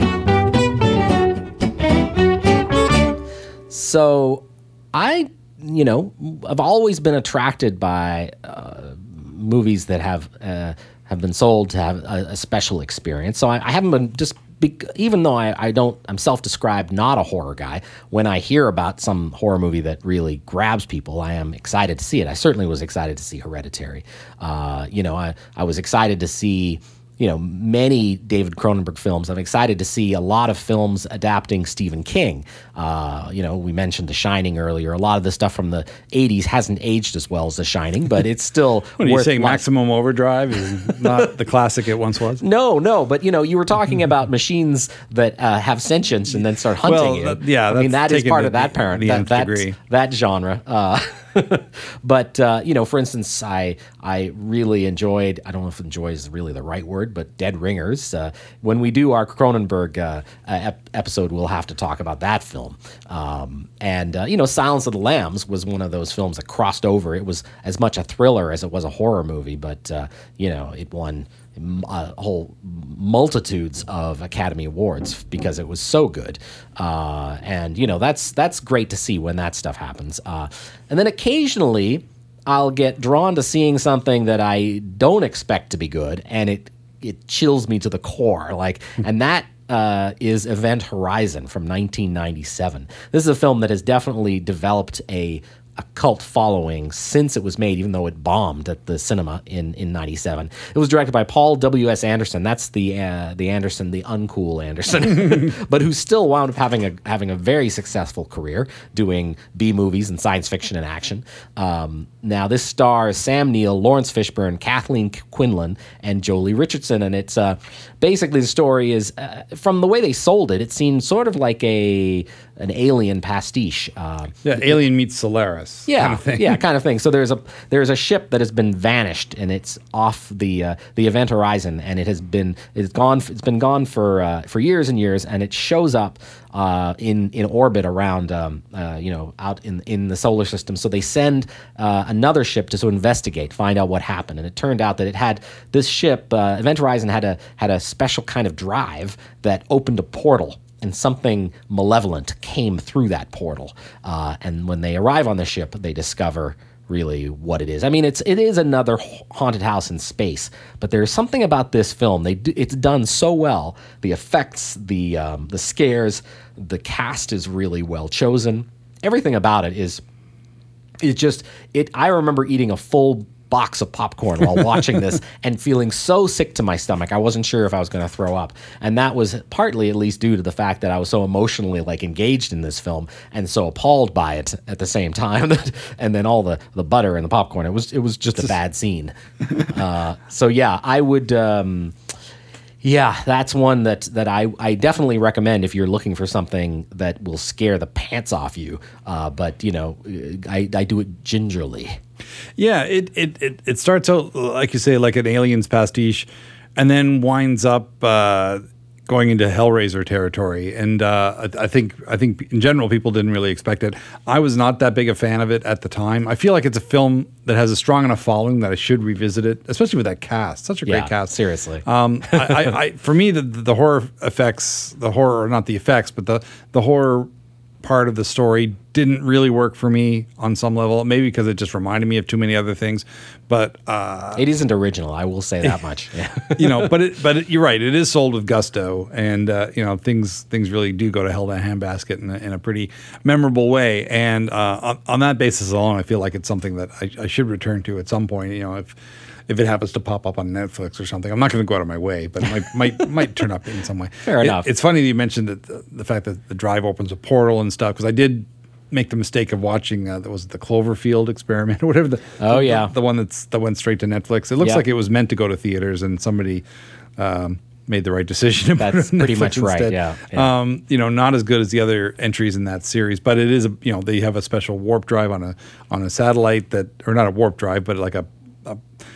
So I, you know, I've always been attracted by uh, movies that have uh, have been sold to have a, a special experience. So I, I haven't been just, be, even though I, I don't, I'm self-described not a horror guy. When I hear about some horror movie that really grabs people, I am excited to see it. I certainly was excited to see Hereditary. Uh, you know, I, I was excited to see, you know, many David Cronenberg films. I'm excited to see a lot of films adapting Stephen King. Uh, you know, we mentioned The Shining earlier. A lot of the stuff from the eighties hasn't aged as well as The Shining, but it's still What are you worth saying? watching. Maximum Overdrive is not the classic it once was? No, no, but you know, you were talking about machines that uh, have sentience and then start hunting Well, you. that- yeah, I mean that's that is taken part to of that the- parent, the that, nth that, degree. that genre. Uh, but uh, you know, for instance, I I really enjoyed. I don't know if "enjoy" is really the right word, but Dead Ringers. Uh, when we do our Cronenberg uh, uh, ep- episode, we'll have to talk about that film. Um, and uh, you know, Silence of the Lambs was one of those films that crossed over. It was as much a thriller as it was a horror movie, but uh, you know, it won a whole multitudes of Academy Awards because it was so good, uh, and you know that's that's great to see when that stuff happens. Uh, and then occasionally, I'll get drawn to seeing something that I don't expect to be good, and it it chills me to the core. Like, and that uh, is Event Horizon from nineteen ninety-seven. This is a film that has definitely developed a a cult following since it was made, even though it bombed at the cinema in in ninety-seven. It was directed by Paul W S Anderson. That's the uh, the Anderson, the uncool Anderson, but who still wound up having a having a very successful career doing B movies and science fiction and action. Um, now this stars Sam Neill, Lawrence Fishburne, Kathleen Quinlan, and Jolie Richardson, and it's uh, basically the story is uh, from the way they sold it. It seemed sort of like a an Alien pastiche. Uh, Yeah, Alien meets Solaris. yeah, kind of thing. yeah, kind of thing. So there's a there's a ship that has been vanished, and it's off the uh, the Event Horizon, and it has been it's gone. It's been gone for uh, for years and years, and it shows up uh, in in orbit around um, uh, you know out in in the solar system. So they send uh, another ship to sort of investigate, find out what happened, and it turned out that it had this ship uh, Event Horizon had a had a special kind of drive that opened a portal. And something malevolent came through that portal. Uh, and when they arrive on the ship, they discover really what it is. I mean, it's it is another haunted house in space, but there's something about this film. They do, it's done so well. The effects, the um, the scares, the cast is really well chosen. Everything about it is is just it. I remember eating a full box of popcorn while watching this and feeling so sick to my stomach. I wasn't sure if I was going to throw up. And that was partly at least due to the fact that I was so emotionally like engaged in this film and so appalled by it at the same time. And then all the, the butter and the popcorn, it was, it was just a bad scene. Uh, so yeah, I would, um, yeah, that's one that, that I, I definitely recommend if you're looking for something that will scare the pants off you. Uh, but you know, I, I do it gingerly. Yeah, it, it, it, it starts out, like you say, like an Aliens pastiche, and then winds up uh, going into Hellraiser territory. And uh, I, I think I think in general people didn't really expect it. I was not that big a fan of it at the time. I feel like it's a film that has a strong enough following that I should revisit it, especially with that cast. Such a great Yeah, cast. seriously. Um, I, I, I, for me, the, the horror effects, the horror, not the effects, but the the horror part of the story didn't really work for me on some level. Maybe because it just reminded me of too many other things. But uh, it isn't original. I will say that much. Yeah. you know, but it, but it, you're right. It is sold with gusto, and uh, you know things things really do go to hell in a handbasket in a, in a pretty memorable way. And uh, on, on that basis alone, I feel like it's something that I, I should return to at some point. You know, if if it happens to pop up on Netflix or something, I'm not going to go out of my way, but it might might might turn up in some way. Fair it, enough. It's funny that you mentioned that the, the fact that the drive opens a portal and stuff, because I did make the mistake of watching uh, that was the Cloverfield Experiment or whatever the oh the, yeah the, the one that's that went straight to Netflix. It looks Yep. like it was meant to go to theaters, and somebody um, made the right decision. To That's put it on pretty Netflix much right, instead. yeah, yeah. Um, you know, not as good as the other entries in that series, but it is a you know they have a special warp drive on a on a satellite that, or not a warp drive, but like a, a,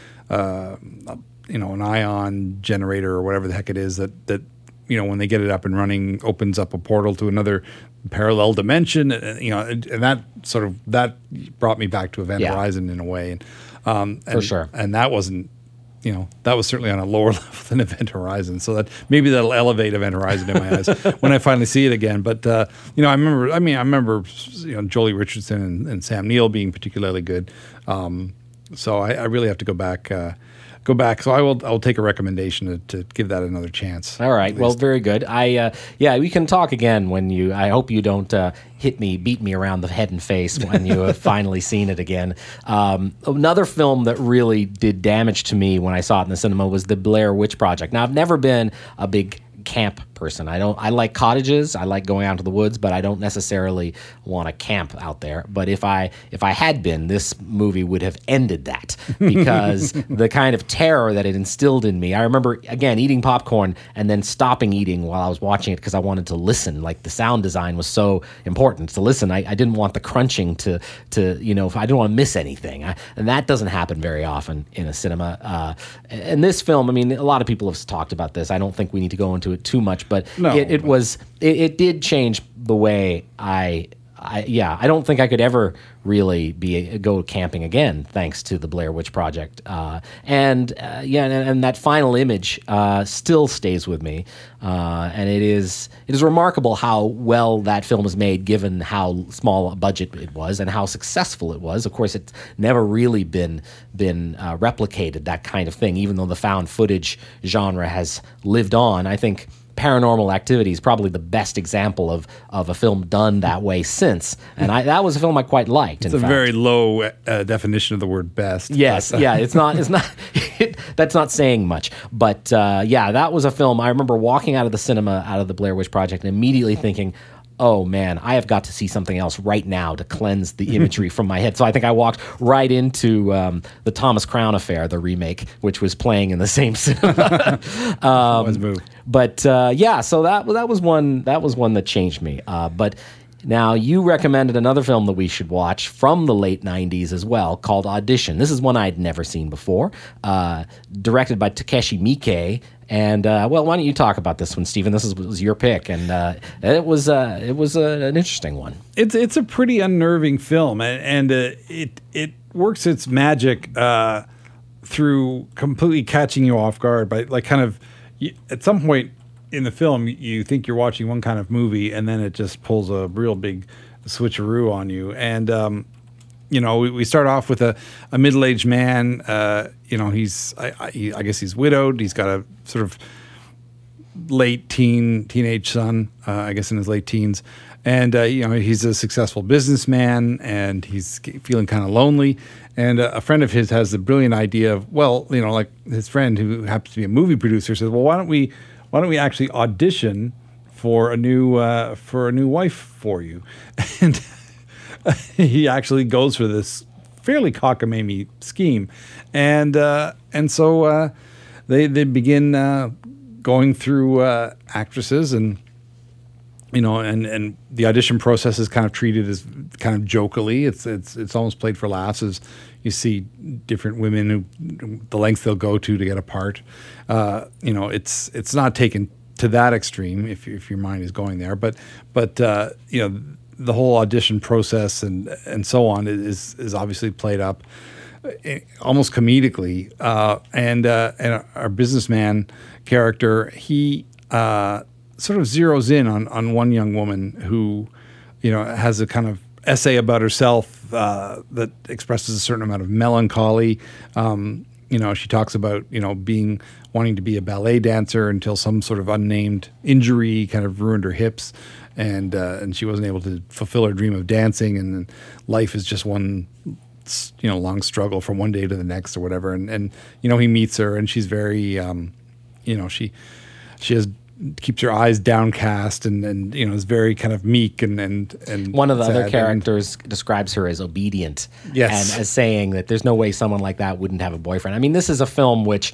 uh, a you know an ion generator or whatever the heck it is that that. You know, when they get it up and running, opens up a portal to another parallel dimension. And, you know, and, and that sort of that brought me back to Event Yeah. Horizon in a way. And, um, and, For sure. And that wasn't, you know, that was certainly on a lower level than Event Horizon. So that maybe that'll elevate Event Horizon in my eyes when I finally see it again. But uh, you know, I remember. I mean, I remember you know Jolie Richardson and, and Sam Neill being particularly good. Um, so I, I really have to go back. Uh, Go back, so I will. I will take a recommendation to, to give that another chance. All right. Well, very good. I uh, yeah, we can talk again when you. I hope you don't uh, hit me, beat me around the head and face when you have finally seen it again. Um, another film that really did damage to me when I saw it in the cinema was The Blair Witch Project. Now, I've never been a big camp person. I don't. I like cottages. I like going out to the woods, but I don't necessarily want to camp out there. But if I if I had been, this movie would have ended that, because the kind of terror that it instilled in me. I remember again eating popcorn and then stopping eating while I was watching it because I wanted to listen. Like the sound design was so important to listen. I, I didn't want the crunching to to you know. I didn't want to miss anything, I, and that doesn't happen very often in a cinema. Uh, and this film, I mean, a lot of people have talked about this. I don't think we need to go into it too much. But No, it, it but- was it, it did change the way I, I yeah I don't think I could ever really be go camping again thanks to the Blair Witch Project, uh, and uh, yeah and, and that final image uh, still stays with me, uh, and it is it is remarkable how well that film is made given how small a budget it was and how successful it was. Of course, it's never really been been uh, replicated, that kind of thing, even though the found footage genre has lived on. I think Paranormal Activity is probably the best example of of a film done that way since, and I, that was a film I quite liked. It's in a fact. very low uh, definition of the word best. Yes, but, uh, yeah, it's not, it's not, it, that's not saying much. But uh, yeah, that was a film. I remember walking out of the cinema, out of the Blair Witch Project, and immediately thinking, oh man, I have got to see something else right now to cleanse the imagery from my head. So I think I walked right into um, the Thomas Crown Affair, the remake, which was playing in the same cinema. um, Wise move. But uh, yeah, so that that was one that was one that changed me. Uh, but now you recommended another film that we should watch from the late nineties as well, called Audition. This is one I'd never seen before, uh, directed by Takeshi Miike. And uh, well, why don't you talk about this one, Stephen? This is, was your pick, and uh, it was uh, it was uh, an interesting one. It's it's a pretty unnerving film, and, and uh, it it works its magic uh, through completely catching you off guard by like kind of you, at some point in the film you think you're watching one kind of movie, and then it just pulls a real big switcheroo on you. And um, you know, we, we start off with a, a middle-aged man. Uh, you know, he's I, I, I guess he's widowed. He's got a sort of late teen teenage son, uh, I guess in his late teens, and uh, you know he's a successful businessman, and he's feeling kind of lonely. And uh, a friend of his has the brilliant idea of, well, you know, like his friend who happens to be a movie producer says, well, why don't we why don't we actually audition for a new uh, for a new wife for you? And he actually goes for this fairly cockamamie scheme, and uh, and so uh, they they begin uh, going through uh, actresses and you know, and, and the audition process is kind of treated as kind of jokily. It's it's it's almost played for laughs as you see different women who the lengths they'll go to to get a part. Uh, you know, it's it's not taken to that extreme if if your mind is going there, but but uh, you know, the whole audition process and and so on is is obviously played up almost comedically. Uh, and uh, and our businessman character, he uh, sort of zeroes in on on one young woman who, you know, has a kind of essay about herself uh, that expresses a certain amount of melancholy. Um, you know, she talks about, you know, being wanting to be a ballet dancer until some sort of unnamed injury kind of ruined her hips, and uh, and she wasn't able to fulfill her dream of dancing, and then life is just one, you know, long struggle from one day to the next or whatever. And and you know, he meets her, and she's very, um, you know, she she has. keeps her eyes downcast and, and you know, is very kind of meek and and, and one of the other sad. characters and, describes her as obedient, yes, and as saying that there's no way someone like that wouldn't have a boyfriend. I mean, this is a film which,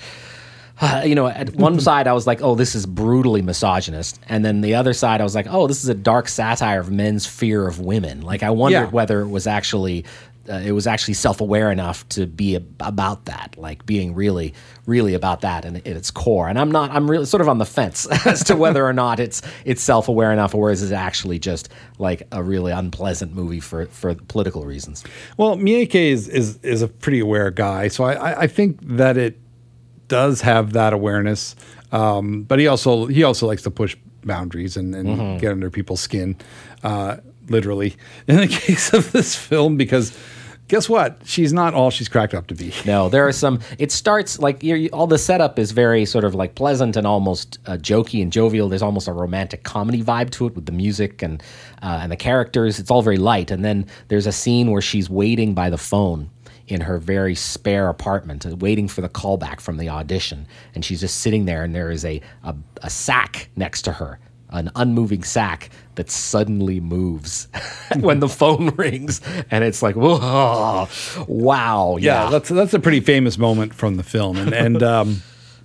uh, you know, at one side I was like, oh, this is brutally misogynist, and then the other side I was like, oh, this is a dark satire of men's fear of women. Like, I wondered yeah. whether it was actually. Uh, it was actually self-aware enough to be ab- about that, like being really, really about that in, in its core. And I'm not, I'm really sort of on the fence as to whether or not it's it's self-aware enough, or is it actually just like a really unpleasant movie for, for political reasons. Well, Miike is, is is a pretty aware guy, so I, I think that it does have that awareness. Um, but he also he also likes to push boundaries and, and mm-hmm. get under people's skin. Uh, literally, in the case of this film, because guess what? She's not all she's cracked up to be. No, there are some. It starts like you're, you, all the setup is very sort of like pleasant and almost uh, jokey and jovial. There's almost a romantic comedy vibe to it with the music and uh, and the characters. It's all very light. And then there's a scene where she's waiting by the phone in her very spare apartment, waiting for the callback from the audition, and she's just sitting there, and there is a a, a sack next to her. An unmoving sack that suddenly moves when the phone rings, and it's like, whoa, wow, yeah. yeah, That's that's a pretty famous moment from the film, and and um,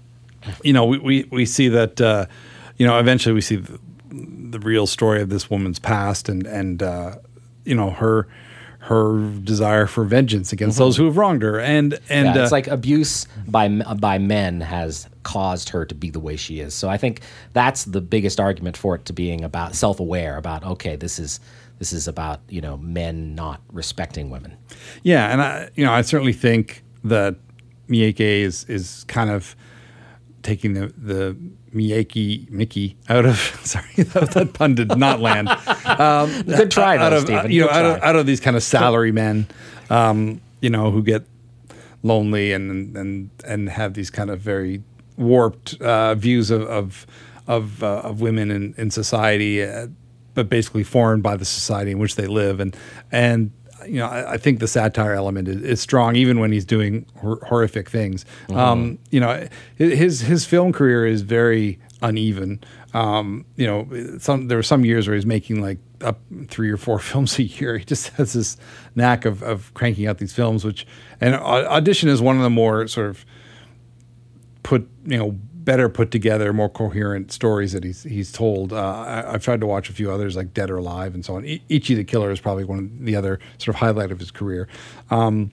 you know, we, we we see that uh, you know, eventually we see the, the real story of this woman's past, and and uh, you know, her her desire for vengeance against mm-hmm. those who have wronged her, and and yeah, it's uh, like abuse by by men has caused her to be the way she is. So I think that's the biggest argument for it to being about self-aware, about okay, this is this is about, you know, men not respecting women. Yeah, and I you know I certainly think that Miike is is kind of taking the the Miyake Mickey out of sorry that, that pun did not land. Um, Good try, out though, of Stephen. you know Good out try. of, out of these kind of salary men, um, you know, who get lonely and and and have these kind of very warped uh, views of of of, uh, of women in in society, uh, but basically formed by the society in which they live, and and. You know, I, I think the satire element is, is strong, even when he's doing hor- horrific things. Mm-hmm. Um, you know, his his film career is very uneven. Um, you know, some there were some years where he's making like up three or four films a year. He just has this knack of of cranking out these films, which and Audition is one of the more sort of put you know. better put together, more coherent stories that he's he's told. Uh, I, I've tried to watch a few others like Dead or Alive and so on. I, Ichi the Killer is probably one of the other sort of highlight of his career. Um,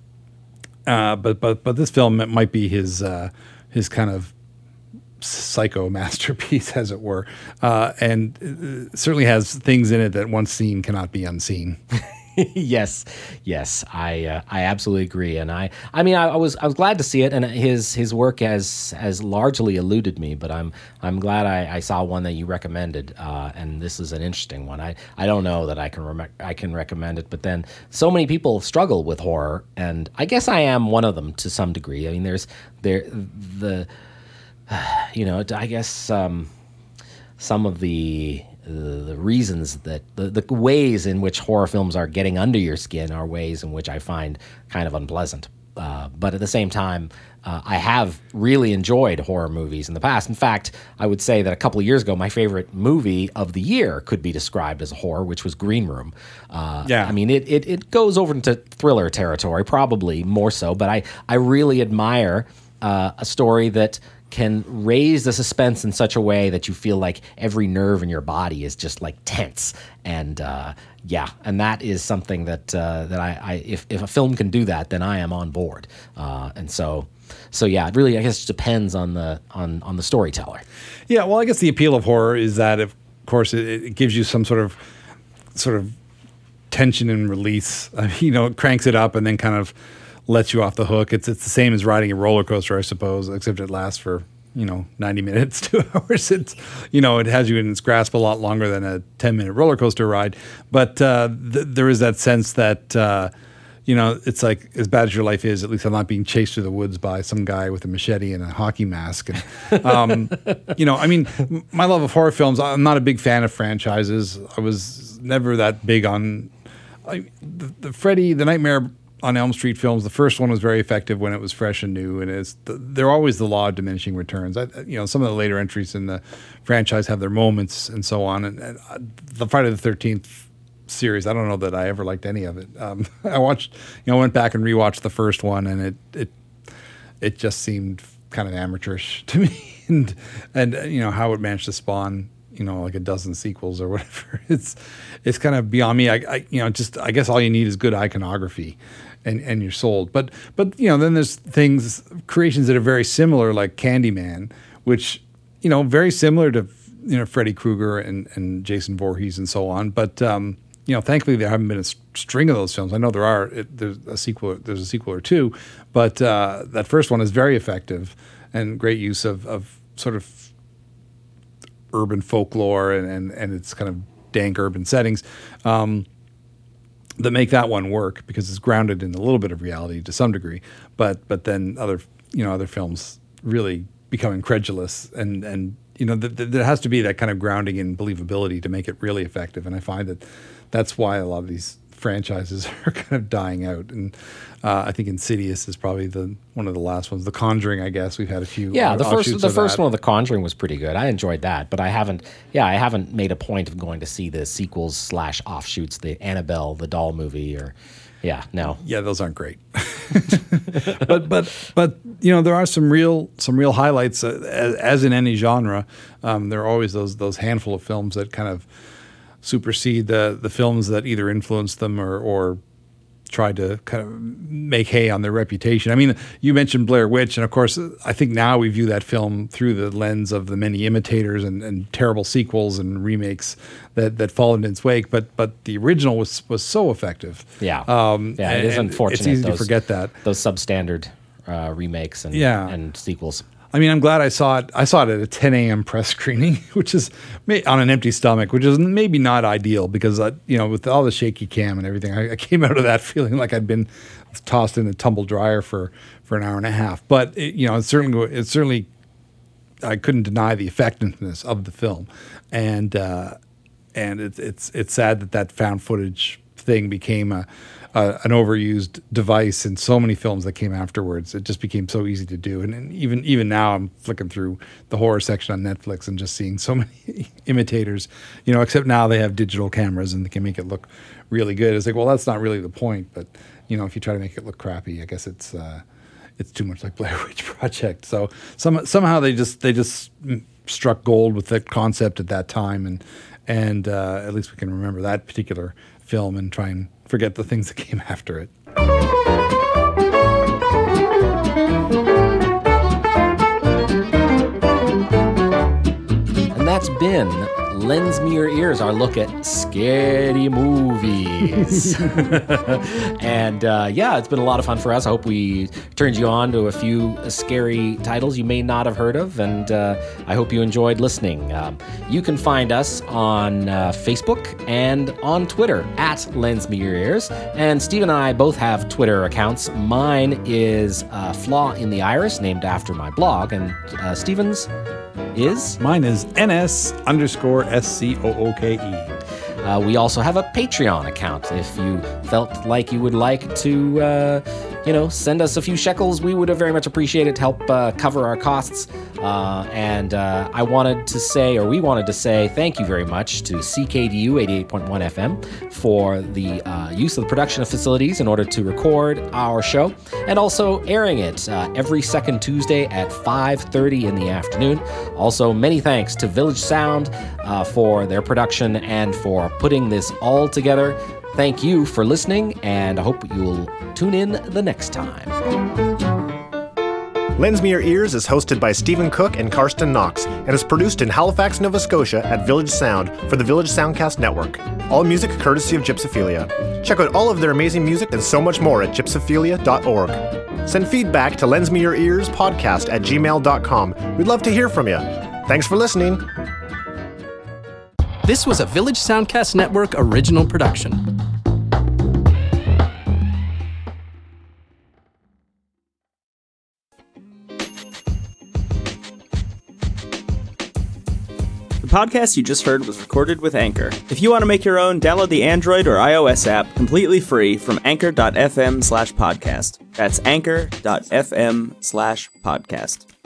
uh, but but but this film might be his uh, his kind of psycho masterpiece, as it were, uh, and it certainly has things in it that once seen cannot be unseen. yes, yes, I uh, I absolutely agree, and I I mean I, I was I was glad to see it, and his his work has has largely eluded me, but I'm I'm glad I, I saw one that you recommended, uh, and this is an interesting one. I, I don't know that I can rem- I can recommend it, but then so many people struggle with horror, and I guess I am one of them to some degree. I mean, there's there the uh, you know I guess um, some of the. The, the reasons that the, the ways in which horror films are getting under your skin are ways in which I find kind of unpleasant. Uh, but at the same time, uh, I have really enjoyed horror movies in the past. In fact, I would say that a couple of years ago, my favorite movie of the year could be described as a horror, which was Green Room. Uh, yeah. I mean, it, it, it goes over into thriller territory, probably more so, but I, I really admire uh, a story that can raise the suspense in such a way that you feel like every nerve in your body is just like tense. And uh, yeah, and that is something that uh, that I, I if if a film can do that, then I am on board. Uh, and so so yeah, it really I guess it depends on the on on the storyteller. Yeah, well, I guess the appeal of horror is that, of course, it, it gives you some sort of sort of tension and release. Uh, you know, it cranks it up and then kind of lets you off the hook. It's it's the same as riding a roller coaster, I suppose, except it lasts for, you know, ninety minutes, two hours. It's, you know, it has you in its grasp a lot longer than a ten minute roller coaster ride. But uh, th- there is that sense that, uh, you know, it's like, as bad as your life is, at least I'm not being chased through the woods by some guy with a machete and a hockey mask. And, um, you know, I mean, my love of horror films, I'm not a big fan of franchises. I was never that big on I, the, the Freddy, the Nightmare on Elm Street films. The first one was very effective when it was fresh and new, and it's the, they're always the law of diminishing returns. I, you know, some of the later entries in the franchise have their moments and so on. And, and uh, the Friday the thirteenth series, I don't know that I ever liked any of it. Um, I watched, you know, went back and rewatched the first one, and it it it just seemed kind of amateurish to me. and and uh, you know how it managed to spawn, you know, like a dozen sequels or whatever. It's it's kind of beyond me. I, I you know just I guess all you need is good iconography, and and you're sold. But but you know then there's things creations that are very similar, like Candyman, which you know very similar to you know Freddy Krueger and and Jason Voorhees and so on. But um, you know thankfully there haven't been a string of those films. I know there are. It, there's a sequel. There's a sequel or two, but uh, that first one is very effective and great use of of sort of urban folklore and, and, and its kind of dank urban settings um, that make that one work because it's grounded in a little bit of reality to some degree. But but then other you know other films really become incredulous and and you know th- th- there has to be that kind of grounding in believability to make it really effective. And I find that that's why a lot of these franchises are kind of dying out. And uh, I think Insidious is probably the one of the last ones. The Conjuring, I guess we've had a few. Yeah, the first the of first that. one of The Conjuring was pretty good. I enjoyed that, but I haven't. Yeah, I haven't made a point of going to see the sequels slash offshoots, the Annabelle, the doll movie, or yeah, no. Yeah, those aren't great. but but but you know there are some real some real highlights uh, as, as in any genre. Um, there are always those those handful of films that kind of supersede the the films that either influenced them or or tried to kind of make hay on their reputation. I mean, you mentioned Blair Witch, and of course, I think now we view that film through the lens of the many imitators and, and terrible sequels and remakes that, that followed in its wake. But but the original was was so effective. Yeah, um, yeah, it is and unfortunate. It's easy those, to forget that those substandard uh, remakes and yeah. and sequels. I mean, I'm glad I saw it. I saw it at a ten a.m. press screening, which is on an empty stomach, which is maybe not ideal because, uh, you know, with all the shaky cam and everything, I, I came out of that feeling like I'd been tossed in a tumble dryer for, for an hour and a half. But, it, you know, it's certainly, it's certainly, I couldn't deny the effectiveness of the film. And uh, and it's, it's, it's sad that that found footage thing became a, Uh, an overused device in so many films that came afterwards. It just became so easy to do. And, and even even now, I'm flicking through the horror section on Netflix and just seeing so many imitators, you know, except now they have digital cameras and they can make it look really good. It's like, well, that's not really the point. But, you know, if you try to make it look crappy, I guess it's uh, it's too much like Blair Witch Project. So some, somehow they just they just struck gold with that concept at that time. And, and uh, at least we can remember that particular film and try and forget the things that came after it. And that's been Lends Me Your Ears, our look at scary movies. And uh, yeah, it's been a lot of fun for us. I hope we turned you on to a few scary titles you may not have heard of, and uh, I hope you enjoyed listening. Um, you can find us on uh, Facebook and on Twitter at Lends Me Your Ears. And Steve and I both have Twitter accounts. Mine is uh, Flaw in the Iris, named after my blog, and uh, Steven's is? Mine is N S underscore S C O O K E. Uh, we also have a Patreon account if you felt like you would like to uh, you know, send us a few shekels. We would have very much appreciated to help uh, cover our costs. Uh, and uh, I wanted to say, or we wanted to say, thank you very much to C K D U eighty-eight point one F M for the uh, use of the production facilities in order to record our show, and also airing it uh, every second Tuesday at five thirty in the afternoon. Also, many thanks to Village Sound uh, for their production and for putting this all together. Thank you for listening, and I hope you'll tune in the next time. Lends Me Your Ears is hosted by Stephen Cook and Karsten Knox and is produced in Halifax, Nova Scotia at Village Sound for the Village Soundcast Network. All music courtesy of Gypsophilia. Check out all of their amazing music and so much more at gypsophilia dot org. Send feedback to lends me your ears podcast at gmail dot com. We'd love to hear from you. Thanks for listening. This was a Village Soundcast Network original production. The podcast you just heard was recorded with Anchor. If you want to make your own, download the Android or iOS app completely free from anchor dot f m slash podcast. That's anchor dot f m slash podcast.